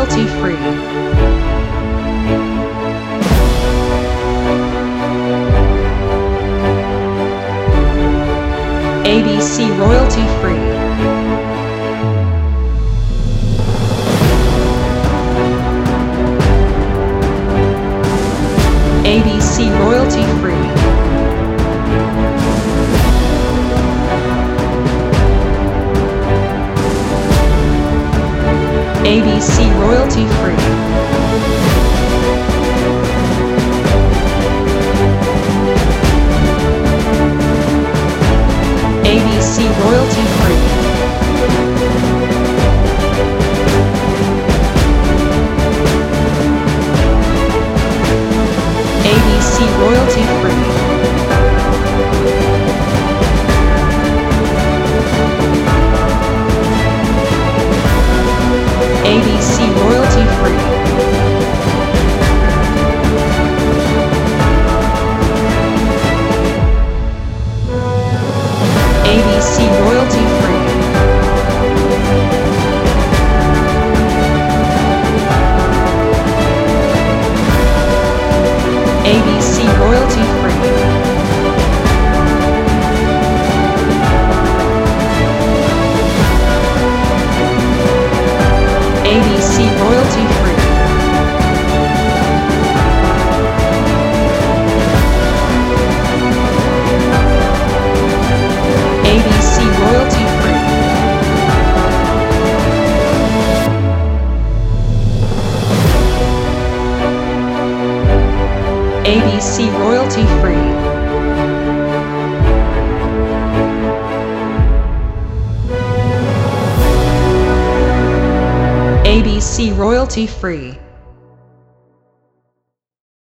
royalty free. ABC royalty free. ABC royalty free. ABC royalty free. ABC royalty free. ABC royalty free. ABC royalty free. ABC royalty free. ABC royalty free. ABC royalty free. ABC royalty free. ABC royalty free. ABC royalty free.